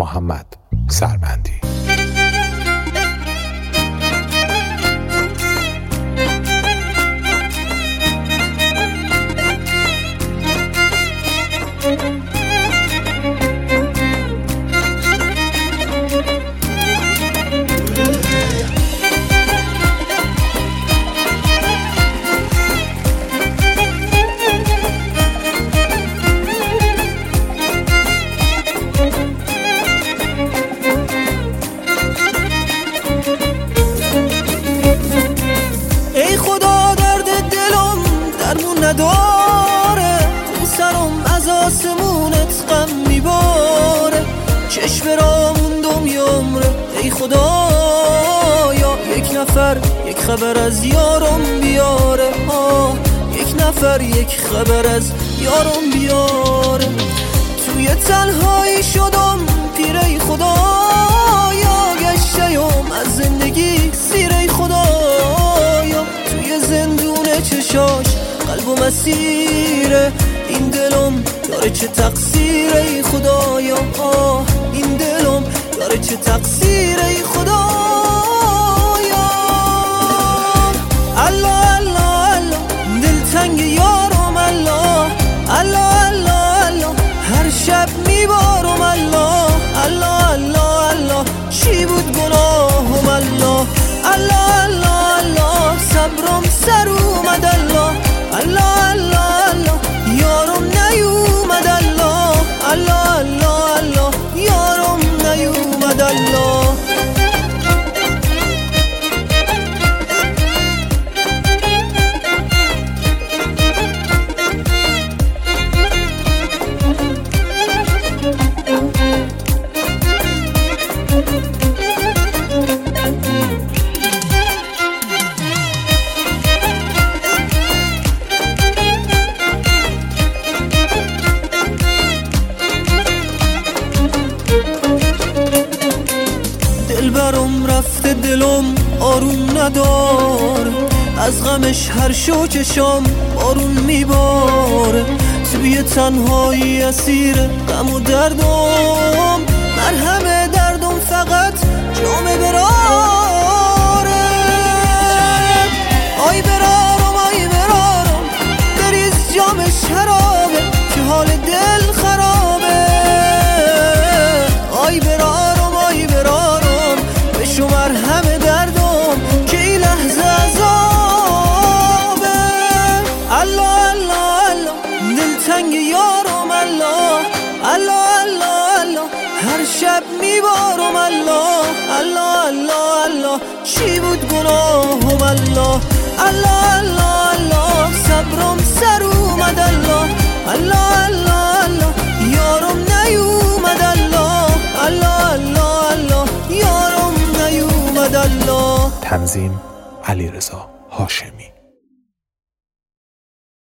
محمد سربندی. نداره تو سرم از آسمونت غم میباره، چشم را موندم یه عمره ای خدایا، یک نفر یک خبر از یارم بیاره، یک نفر یک خبر از یارم بیاره. توی تنهایی شدم پیر ای خدایا، گشتم از زندگی سیر ای خدایا، توی زندون چشاش قلب و مسیره، این دلم داره چه تقصیره ای خدایا، این دلم داره چه تقصیره ای خدایا. الله الله الله دلتنگ یارم، الله الله الله الله هر شب میبارم، الله الله الله الله چی بود گناهم، الله الله الله الله صبرم سر اومد، الله الله الله الله یارم نیومد، الله الله الله الله یارم نیومد، الله. دلبرم رفته دلم آروم نداره، از غمش هر شو چشام بارون میباره، توی تنهایی اسیر غم و دردم، مرهم دردم فقط جام براره، آی برارم آی برارم بریز جام شرابه که حال دل خرابه، آی برارم آی برارم شمر همه دردم که این لحظه عذابه، الله الله الله دلتنگ یارم، الله الله الله الله هر شب میبارم، الله الله الله الله چی بود گناهم، الله الله الله الله صبرم سر اومد، الله الله الله الله یارم نیومد، الله الله الله الله یارم نیومد، الله. تنظیم علیرضا هاشمی.